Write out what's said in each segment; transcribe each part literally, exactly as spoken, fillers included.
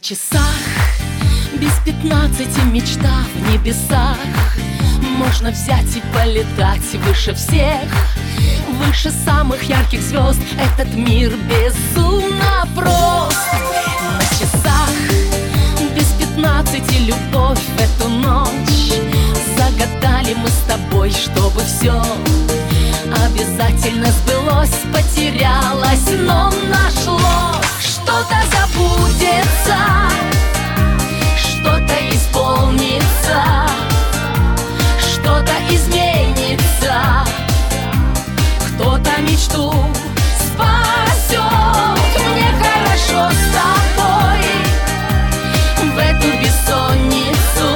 часах без пятнадцати мечта в небесах. Можно взять и полетать выше всех, выше самых ярких звезд. Этот мир безумно прост. На часах без пятнадцати любовь в эту ночь. Загадали мы с тобой, чтобы все обязательно сбылось. Потерялось, но нашлось. Что-то забудется, что-то исполнится, что-то изменится, кто-то мечту спасет. Мне хорошо с тобой в эту бессонницу,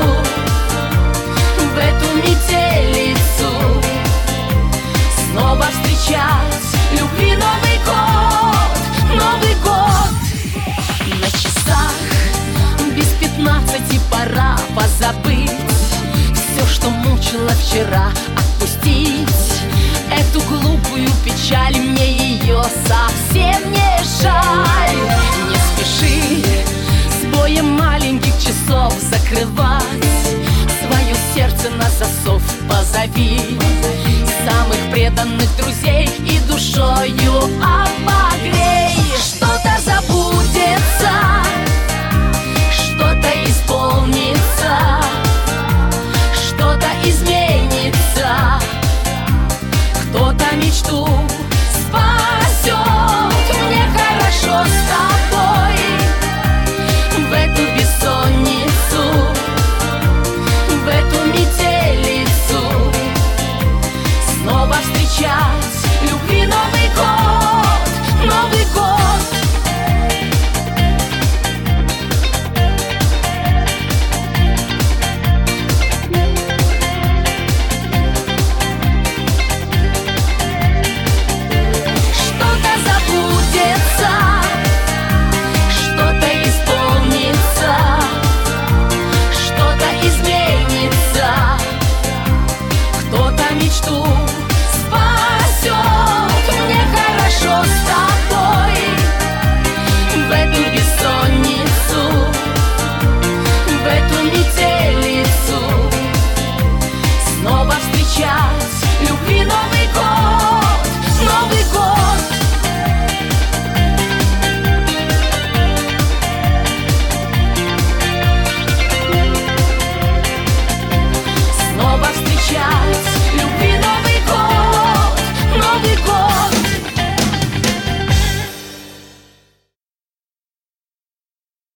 в эту метелицу. Снова встречать любви Новый год, Новый год. На часах без пятнадцати пора позабыть все, что мучило вчера, отпустить эту глупую печаль. Мне ее совсем не жаль. Не спеши с боем маленьких часов закрывать свое сердце на засов. Позови самых преданных друзей и душою обогрей. Что-то забудется, что-то исполнится, что-то изменится, кто-то мечту